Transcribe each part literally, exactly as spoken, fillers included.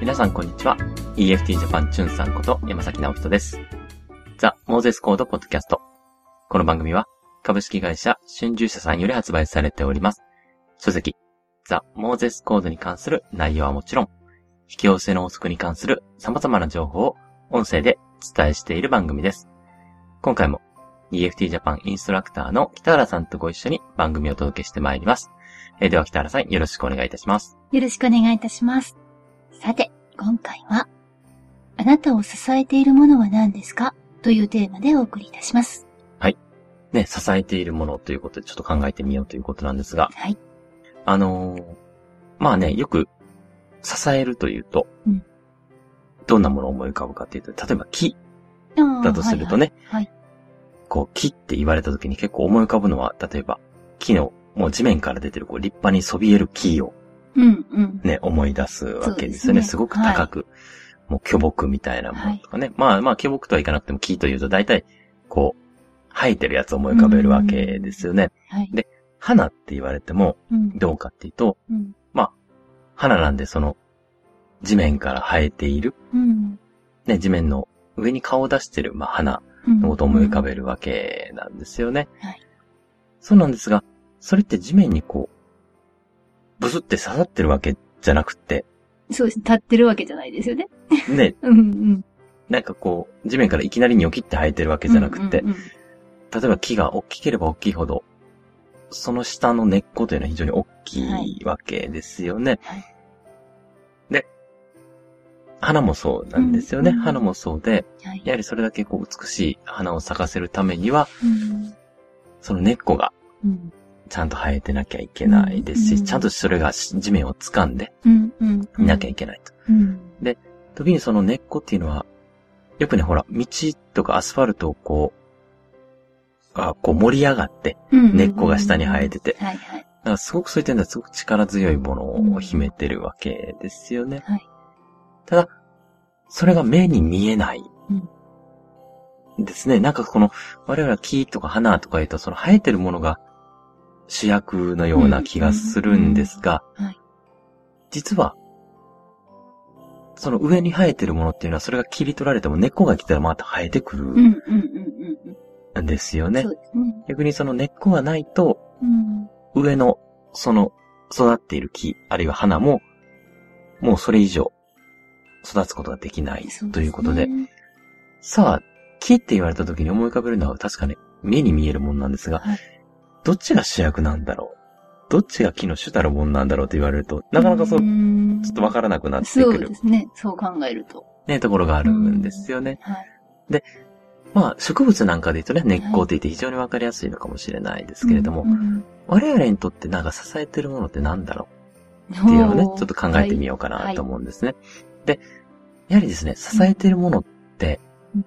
皆さんこんにちは。イーエフティー ジャパンチュンさんこと山崎直人です。ザ・モーゼスコードポッドキャスト。この番組は株式会社春秋社さんより発売されております。書籍、ザ・モーゼスコードに関する内容はもちろん、引き寄せの法則に関する様々な情報を音声でお伝えしている番組です。今回も イーエフティー ジャパンインストラクターの北原さんとご一緒に番組をお届けしてまいります。えー、では北原さんよろしくお願いいたします。 よろしくお願いいたします。さて、今回は、あなたを支えているものは何ですかというテーマでお送りいたします。 はい。ね、支えているものということでちょっと考えてみようということなんですが。 はい。 あのー、まあね、よく支えるというと、うん、どんなものを思い浮かぶかというと、例えば木だとするとね、 はいはいはい、 こう木って言われた時に結構思い浮かぶのは、例えば木のもう地面から出てるこう立派にそびえる木を、 うんうん、 ね、思い出すわけですよね。すねすごく高く、はい、もう巨木みたいなものとかね。はい、まあまあ巨木とはいかなくても木というと大体こう生えてるやつを思い浮かべるわけですよね。 はい、 で、花って言われてもどうかっていうと、うん、まあ花なんでその地面から生えている、うん、ね、地面の上に顔を出してる、まあ、花のことを思い浮かべるわけなんですよね。 うんはい、 そうなんですが、それって地面にこうブスって刺さってるわけじゃなくて。 そうです。立ってるわけじゃないですよね。 ね。 うんうん。 なんかこう、地面からいきなりニョキって生えてるわけじゃなくて、うんうんうん、例えば木が大きければ大きいほど、その下の根っこというのは非常に大きいわけですよね。はいはい、で、花もそうなんですよね。うんうん、花もそうで、はい、やはりそれだけこう美しい花を咲かせるためには、うん、その根っこが、うんちゃんと生えてなきゃいけないですし、うんうん、ちゃんとそれが地面を掴んでいなきゃいけないと。うんうん、で、時にその根っこっていうのは、よくね、ほら、道とかアスファルトをこう、あこう盛り上がって、根っこが下に生えてて、だからすごくそういった点ではすごく力強いものを秘めてるわけですよね。 はい、 ただ、それが目に見えない。うん、ですね。なんかこの、我々は木とか花とか言うと、その生えてるものが、主役のような気がするんですが、実は、その上に生えてるものっていうのは、それが切り取られても根っこが来たらまた生えてくるんですよね。逆にその根っこがないと、上のその育っている木、あるいは花も、もうそれ以上育つことができないということで、さあ、木って言われた時に思い浮かべるのは確かに目に見えるものなんですが、どっちが主役なんだろうどっちが木の主たるものなんだろうと言われると、なかなかそう、ちょっとわからなくなってくる。 そうですね。そう考えると。 ね、ところがあるんですよね。はい、で、まあ、植物なんかで言うとね、根っこって言って非常にわかりやすいのかもしれないですけれども、はい我々にとってなんか支えてるものってなんだろうっていうのをね、ちょっと考えてみようかなと思うんですね。はいはい、で、やはりですね、支えてるものって、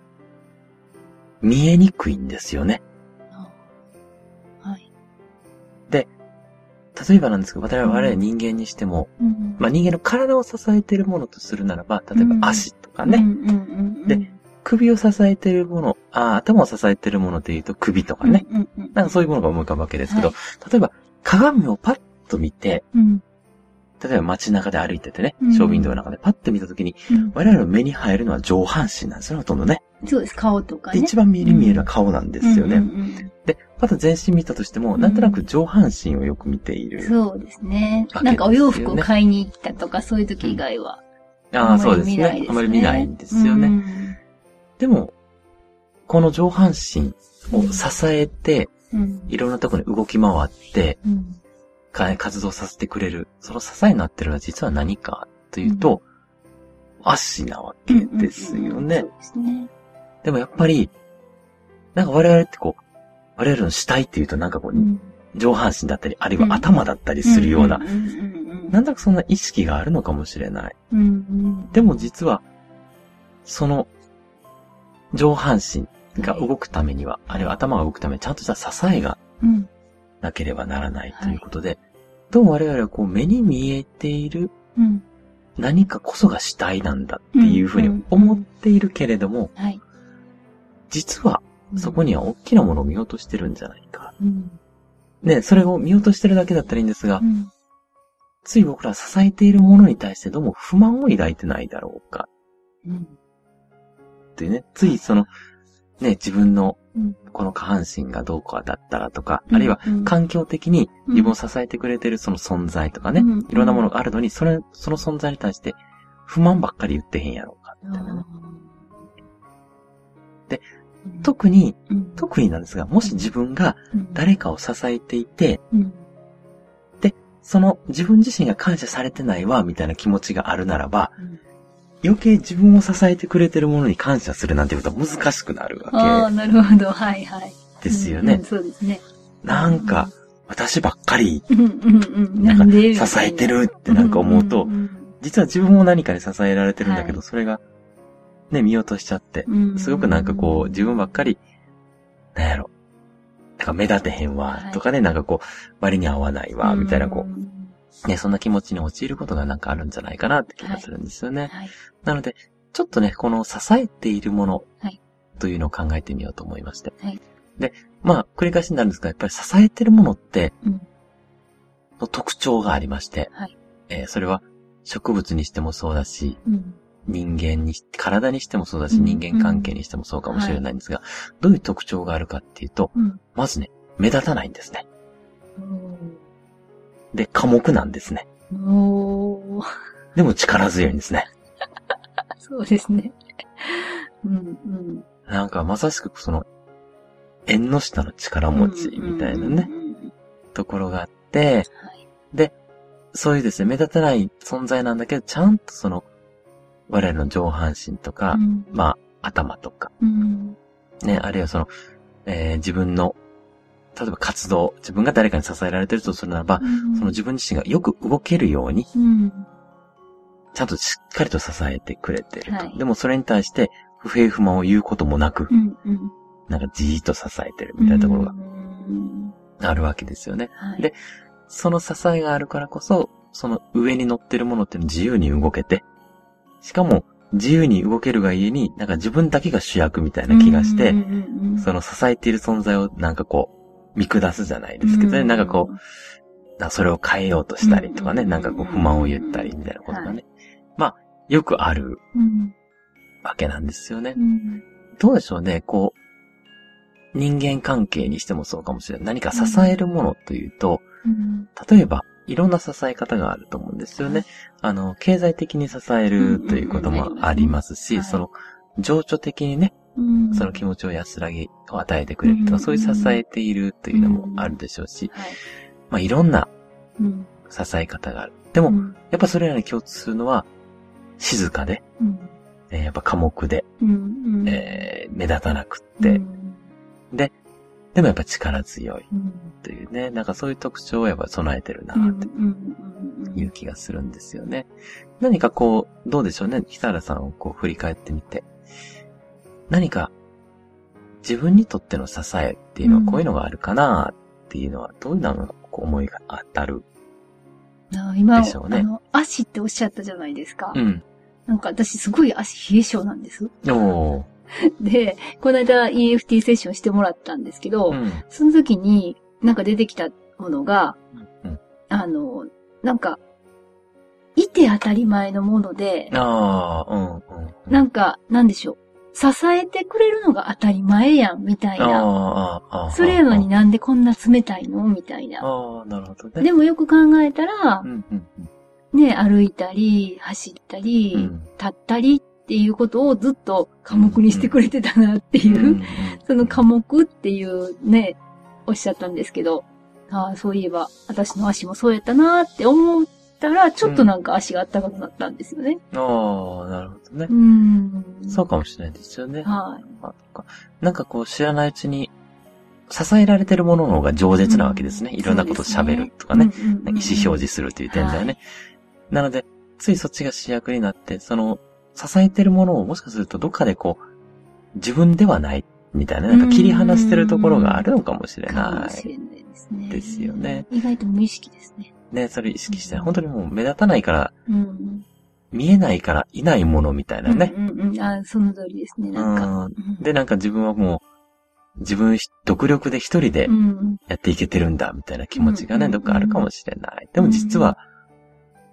見えにくいんですよね。で、例えばなんですけど、我々人間にしても、うん、まあ人間の体を支えているものとするならば、例えば足とかね。うんうんうんうん、で、首を支えているもの、あ頭を支えているもので言うと首とかね、うんうんうん。なんかそういうものが思い浮かぶわけですけど、はい、例えば鏡をパッと見て、うん、例えば街中で歩いててね、ショーウィンドウの中でパッと見たときに、うん、我々の目に入るのは上半身なんですよね、ほとんどね。 そうです、顔とかね。 で、一番目に見えるのは顔なんですよね。うんうんうんうんで、また全身見たとしても、なんとなく上半身をよく見ている、 うん。そうですね。なんかお洋服を買いに行ったとか、そういう時以外は。 うん、ああ、そうですね。あまり見ないんですよね。うん、でも、この上半身を支えて、うん、いろんなところに動き回って、うん、活動させてくれる、その支えになっているのは実は何かというと、うん、足なわけですよね。 そうですね。 でもやっぱり、なんか我々ってこう、我々の死体っていうとなんかこう、うん、上半身だったり、あるいは頭だったりするような、なんだかそんな意識があるのかもしれない。うんうん、でも実は、その、上半身が動くためには、はい、あるいは頭が動くためにちゃんとした支えがなければならないということで、はい、どうも我々はこう目に見えている何かこそが死体なんだっていうふうに思っているけれども、はい、実は、そこには大きなものを見落としてるんじゃないか。うん、ね、それを見落としてるだけだったらいいんですが、うん、 つい僕ら支えているものに対してどうも不満を抱いてないだろうか。うん。っていうね、ついその、ね、自分のこの下半身がどうかだったらとか、うん、あるいは環境的に自分を支えてくれてるその存在とかね、うん、いろんなものがあるのに、それ、その存在に対して不満ばっかり言ってへんやろうか、みたいなね。で、特に、うん、特になんですが、もし自分が誰かを支えていて、うん、で、その自分自身が感謝されてないわ、みたいな気持ちがあるならば、うん、余計自分を支えてくれてるものに感謝するなんていうことは難しくなるわけ。 ああ、なるほど。はいはい。 ですよね。 うんうん、そうですね。 なんか、私ばっかり、なんか支えてるってなんか思うと、実は自分も何かに支えられてるんだけど、はい、それが、ね、見落としちゃって、すごくなんかこう、自分ばっかり、なんやろ、なんか目立てへんわ、とかね、はい、なんかこう、割に合わないわ、みたいなこう、ね、そんな気持ちに陥ることがなんかあるんじゃないかなって気がするんですよね。はいはい、なので、ちょっとね、この支えているものというのを考えてみようと思いまして。はい、で、まあ、繰り返しになるんですが、やっぱり支えているものって、うん、の特徴がありまして、はい、えー、それは植物にしてもそうだし、うん、人間に、体にしてもそうだし、うん、人間関係にしてもそうかもしれないんですが、はい、どういう特徴があるかっていうと、うん、まずね、目立たないんですね。で、寡黙なんですね。おー。でも力強いんですね。 そうですね。うんうん。 なんかまさしくその、縁の下の力持ちみたいなね、ところがあって、はい、で、そういうですね、目立たない存在なんだけど、ちゃんとその、我々の上半身とか、うん、まあ、頭とか、うん、ね、あるいはその、えー、自分の、例えば活動、自分が誰かに支えられてるとするならば、うん、その自分自身がよく動けるように、うん、ちゃんとしっかりと支えてくれてると。はい、でもそれに対して不平不満を言うこともなく、うんうん、なんかじーっと支えてるみたいなところがあるわけですよね。はい、で、その支えがあるからこそ、その上に乗ってるものっていうの自由に動けて、しかも自由に動けるがゆえに、なんか自分だけが主役みたいな気がして、その支えている存在をなんかこう、見下すじゃないですけどね、なんかこう、それを変えようとしたりとかね、なんかこう不満を言ったりみたいなことがね、はい、まあ、よくあるわけなんですよね。うん、どうでしょうね、こう、人間関係にしてもそうかもしれない。何か支えるものというと、うん、例えば、いろんな支え方があると思うんですよね。あの、経済的に支えるということもありますし、うんうんうん、その、情緒的にね、うん、その気持ちを安らぎを与えてくれるとか、うん、そういう支えているというのもあるでしょうし、うんはい、まあいろんな支え方がある。でも、うん、やっぱそれらに共通するのは、静かで、うんえー、やっぱ寡黙で、うんえー、目立たなくって、うん、で、でもやっぱ力強いというね、うん、なんかそういう特徴をやっぱ備えてるなっていう気がするんですよね。何かこう、どうでしょうね、北原さんをこう振り返ってみて、何か自分にとっての支えっていうのはこういうのがあるかなっていうのはどういうのが思いが当たるでしょうね。 今、あの、足っておっしゃったじゃないですか。うん。なんか私すごい足冷え性なんです。おー。で、この間 イーエフティー セッションしてもらったんですけど、うん、その時になんか出てきたものが、うん、あの、なんか、いて当たり前のもので、あうんうんうん、なんか、なんでしょう。支えてくれるのが当たり前やん、みたいな。あそれやのになんでこんな冷たいのみたいな。あなるほどね。でもよく考えたら、うんうんうん、ね、歩いたり、走ったり、うん、立ったりっていうことをずっと寡黙にしてくれてたなっていう、うんうん、その寡黙っていうね、おっしゃったんですけど、ああ、そういえば私の足もそうやったなって思ったら、ちょっとなんか足があったかくなったんですよね。 うん、ああ、なるほどね。うん。そうかもしれないですよね。はい。なんかこう知らないうちに、支えられてるものの方が饒舌なわけですね。うん、いろんなことを喋るとかね。ねうんうんうん、意思表示するという点ではね。はい、なので、ついそっちが主役になって、その、支えてるものをもしかするとどっかでこう、自分ではないみたいな、なんか切り離してるところがあるのかもしれない。かもしれないですね。ですよね。 意外と無意識ですね。 ね、それ意識して、うん、本当にもう目立たないから、うん、見えないからいないものみたいなね。 うんうんうん、あ、その通りですね、なんか。 うん、で、なんか自分はもう、自分独力で一人でやっていけてるんだ、みたいな気持ちがね、うん、どっかあるかもしれない。でも実は、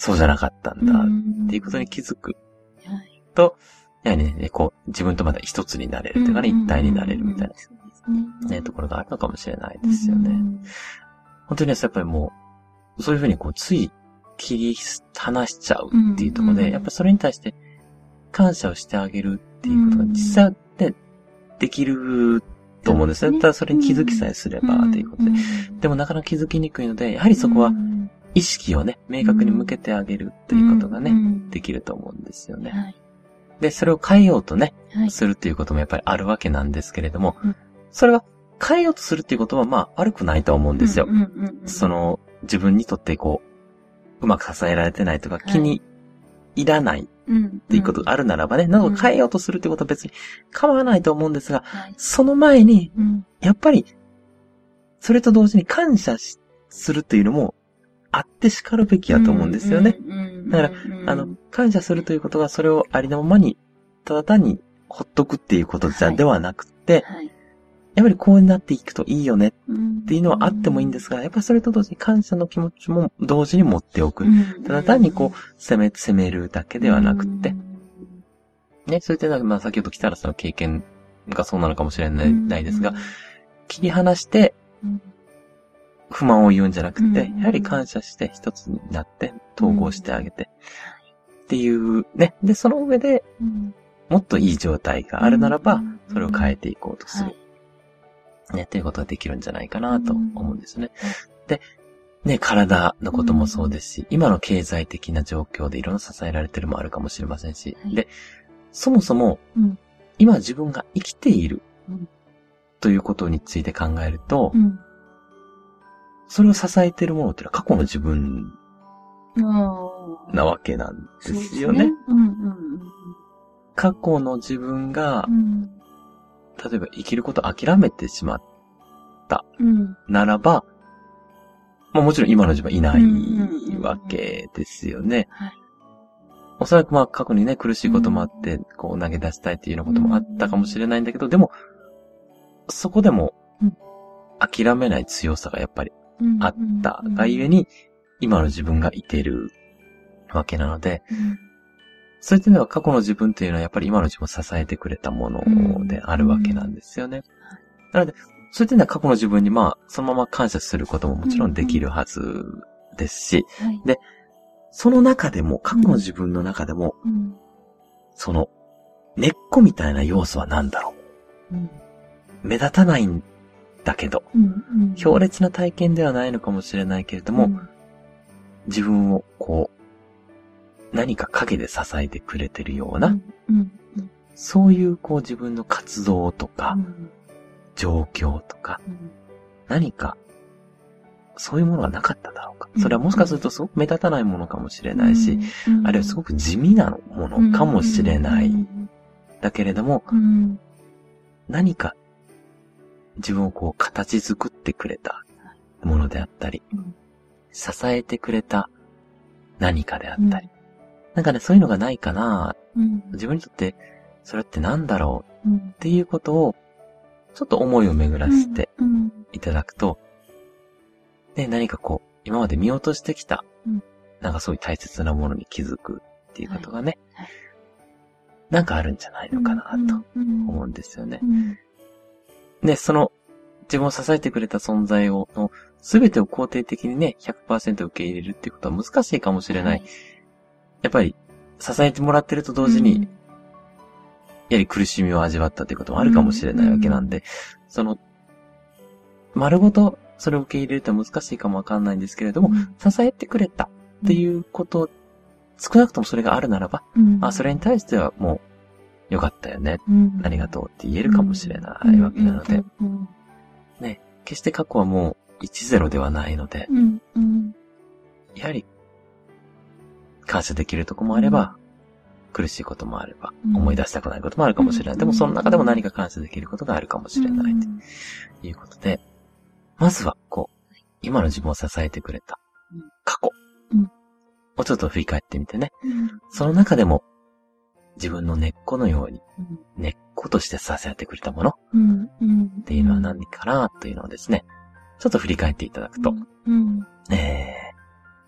そうじゃなかったんだっていうことに気づくと、やはりね、こう、自分とまた一つになれるというかね、一体になれるみたいな、ね、ところがあるのかもしれないですよね。本当にね、やっぱりもう、そういうふうにこう、つい切り離しちゃうっていうところで、やっぱりそれに対して感謝をしてあげるっていうことが実際でできると思うんですね。ただそれに気づきさえすればということで。でもなかなか気づきにくいので、やはりそこは意識をね、明確に向けてあげるということがね、できると思うんですよね。で、それを変えようとね、するっていうこともやっぱりあるわけなんですけれども、それは変えようとするっていうことはまあ悪くないと思うんですよ。その自分にとってこう、うまく支えられてないとか気に入らないっていうことがあるならばね、なので変えようとするってことは別に構わないと思うんですが、その前に、やっぱり、それと同時に感謝するというのもあって叱るべきやと思うんですよね。だから、あの、感謝するということがそれをありのままに、ただ単にほっとくっていうことじゃではなくて、やっぱりこうなっていくといいよねっていうのはあってもいいんですが、やっぱりそれと同時に感謝の気持ちも同時に持っておく。ただ単にこう、責め、責めるだけではなくて、ね、そういったのは、まあ先ほど北原さんの経験がそうなのかもしれないですが、切り離して、不満を言うんじゃなくて、やはり感謝して一つになって統合してあげて、っていうね。で、その上で、もっといい状態があるならば、それを変えていこうとする。ね、っていうことができるんじゃないかなと思うんですね。で、ね、体のこともそうですし、今の経済的な状況でいろんな支えられてるもあるかもしれませんし、で、そもそも、今自分が生きているということについて考えると、それを支えているものっていうのは過去の自分なわけなんですよね。過去の自分が、例えば生きることを諦めてしまったならば、まあもちろん今の自分はいないわけですよね。おそらくまあ過去にね苦しいこともあって、こう投げ出したいっていうようなこともあったかもしれないんだけど、でも、そこでも諦めない強さがやっぱりあったがゆえに、今の自分がいてるわけなので、そういったのは過去の自分というのはやっぱり今の自分を支えてくれたものであるわけなんですよね。なので、そういったのは過去の自分にまあ、そのまま感謝することももちろんできるはずですし、で、その中でも、過去の自分の中でも、その、根っこみたいな要素は何だろう。目立たないんだけど、強烈な体験ではないのかもしれないけれども、自分をこう、何か陰で支えてくれてるような、うんうんうん、そういうこう自分の活動とか、うん、状況とか、うん、何か、そういうものがなかっただろうか。それはもしかするとすごく目立たないものかもしれないし、うんうん、あるいはすごく地味なものかもしれない。うんうん、だけれども、うん、何か自分をこう形作ってくれたものであったり、うん、支えてくれた何かであったり、うんなんかね、そういうのがないかな、うん、自分にとってそれってなんだろう、うん、っていうことをちょっと思いを巡らせていただくと、ね、何かこう今まで見落としてきた、うん、なんかそういう大切なものに気づくっていうことがね、はいはい、なんかあるんじゃないのかなと思うんですよね。で、その自分を支えてくれた存在をの全てを肯定的にね ひゃくパーセント 受け入れるっていうことは難しいかもしれない。はいやっぱり、支えてもらってると同時に、うん、やはり苦しみを味わったということもあるかもしれないわけなんで、うん、その、丸ごとそれを受け入れるとは難しいかもわかんないんですけれども、うん、支えてくれたっていうこと、少なくともそれがあるならば、うん、あ、それに対してはもう、よかったよね、うん、ありがとうって言えるかもしれないわけなので、ね、決して過去はもういちゼロではないので、うんうん、やはり、感謝できるとこもあれば、うん、苦しいこともあれば、うん、思い出したくないこともあるかもしれない。うん、でもその中でも何か感謝できることがあるかもしれない、うん、ということで、まずは、こう、今の自分を支えてくれた過去をちょっと振り返ってみてね、うん、その中でも自分の根っこのように、根っことして支えてくれたものっていうのは何かなというのをですね、ちょっと振り返っていただくと、うんうん、えー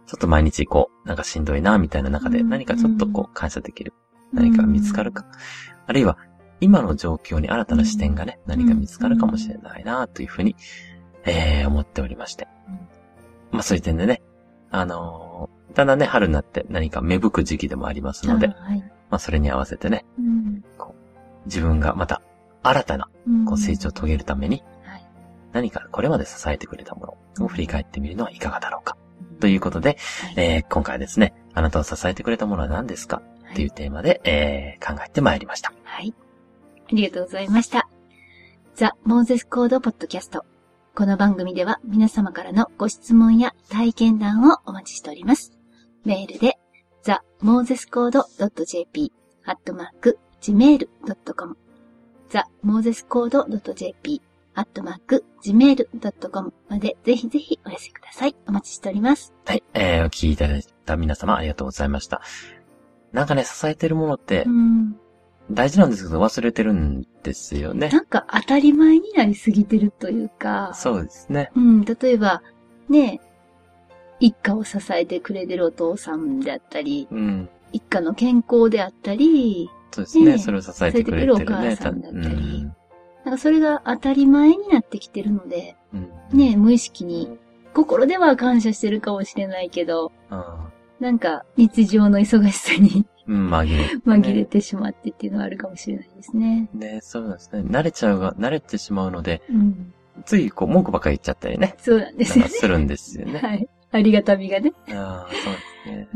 ちょっと毎日こう、なんかしんどいな、みたいな中で何かちょっとこう感謝できる何かが見つかるか。あるいは、今の状況に新たな視点がね、何か見つかるかもしれないな、というふうに、えー、思っておりまして。まあそういう点でね、あのー、だんだんね、春になって何か芽吹く時期でもありますので、はい、まあそれに合わせてね、うん、こう自分がまた新たなこう成長を遂げるために、うんはい、何かこれまで支えてくれたものを振り返ってみるのはいかがだろうか。うん、ということで、はいえー、今回はですね、あなたを支えてくれたものは何ですかっていうテーマで、えー、考えてまいりました。 はい。ありがとうございました。ザ・モーゼスコードポッドキャスト。この番組では皆様からのご質問や体験談をお待ちしております。メールで ザ・モーゼスコード ドット ジェーピー アットマーク ジメール ドット コム ザ・モーゼスコード ドット ジェーピー アットマーク ジメール ドット コム までぜひぜひお寄せください。お待ちしております。 はい、えー、お聞きいただいた皆様ありがとうございました。なんかね、支えてるものって、うん大事なんですけど忘れてるんですよね。 なんか当たり前になりすぎてるというか。 そうですね。 うん、例えば、ね、一家を支えてくれてるお父さんであったり、うん、一家の健康であったり、 そうですね、ねそれを支えてくれてるね。 支えてくれるお母さんだったり、うん、なんかそれが当たり前になってきてるので、うん、ね、無意識に、心では感謝してるかもしれないけど、うん、なんか日常の忙しさに、 うん、紛れ、ね。 紛れてしまってっていうのはあるかもしれないですね。 ね、そうなんですね。慣れちゃうが、慣れてしまうので、うん、ついこう文句ばっかり言っちゃったりね。 そうなんですよね。 するんですよね。 はい。ありがたみがね。 ああ、そうですね、うん。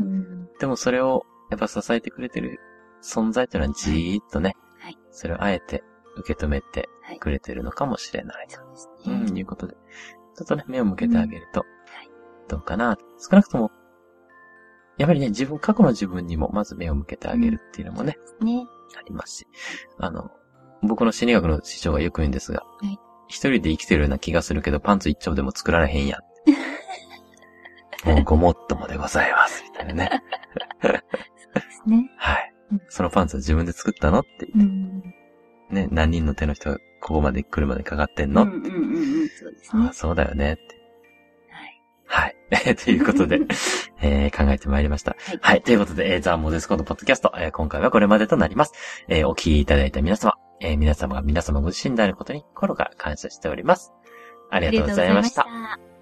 でもそれをやっぱ支えてくれてる存在というのはじーっとね、はい、それをあえて受け止めてくれてるのかもしれない。はい、そうですね。うん、いうことで。ちょっとね、目を向けてあげると、どうかな。少なくとも、やっぱりね、自分、過去の自分にもまず目を向けてあげるっていうのもね、うん、ねありますし、あの、僕の心理学の師匠がよく言うんですが、はい、一人で生きてるような気がするけど、パンツ一丁でも作られへんやん。もうごもっともでございます、みたいなね。 そうですね。 はい、うん。そのパンツは自分で作ったのって言って、うん、ね、何人の手の人がここまで来るまでかかってんの、うんうんうんうん、そうですね。ああ、そうだよねって。はい。はい。ということで、えー、考えてまいりました。はい。はい、ということで、えー、ザ・モーゼスコードポッドキャスト、えー、今回はこれまでとなります。えー、お聞きいただいた皆様、えー、皆様が皆様ご自身であることに心から感謝しております。ありがとうございました。